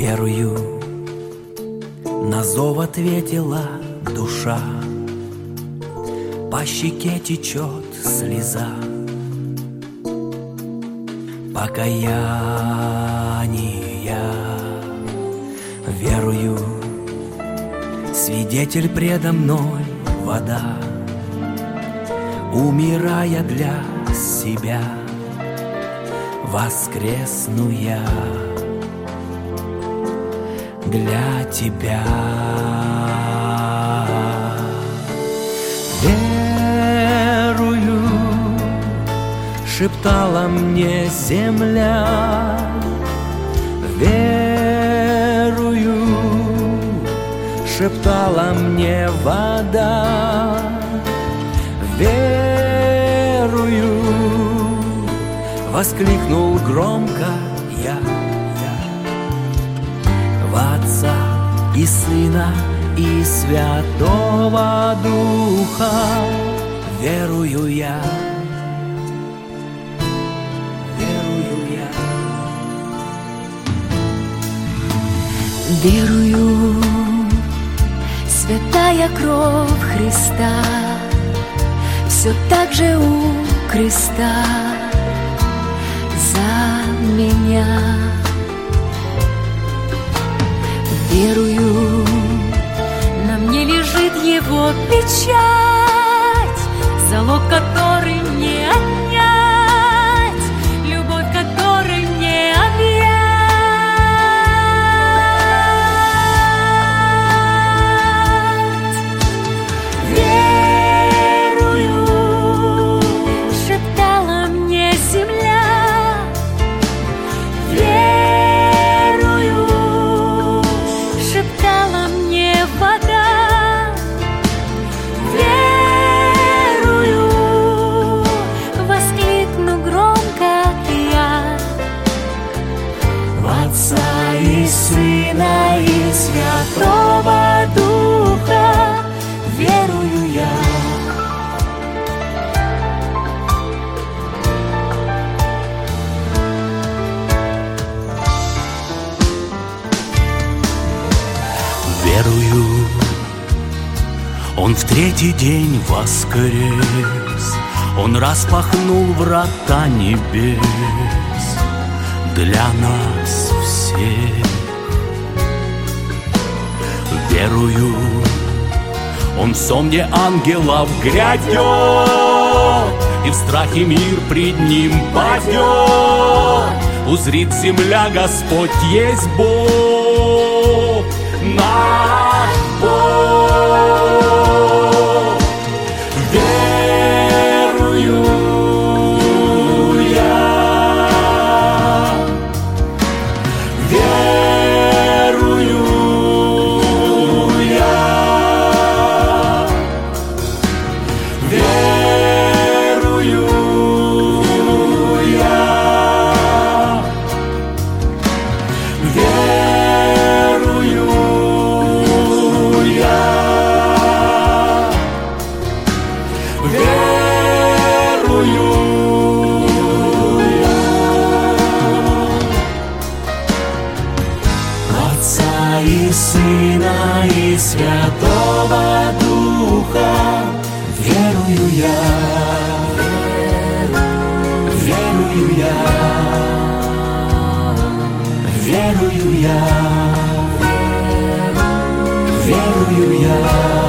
Верую, на зов ответила душа, по щеке течет слеза покаяния. Верую, свидетель предо мной вода, умирая для себя, воскресну я для тебя. Верую, шептала мне земля. Верую, шептала мне вода. Верую, воскликнул громко я. В Отца и Сына и Святого Духа верую я. Верую, святая кровь Христа все так же у креста за меня. Верую, на мне лежит Его печать, залог который не отнять, любовь которой не объять. И Сына, и Святого Духа верую я. Верую, Он в третий день воскрес, Он распахнул врата небес для нас всех. Верую, Он в сонме ангелов грядет, и в страхе мир пред Ним падет. Узрит земля, Господь есть Бог, наш Бог. Верую я. И Сына, и Святого Духа верую я. Верую я. Верую я. Верую я.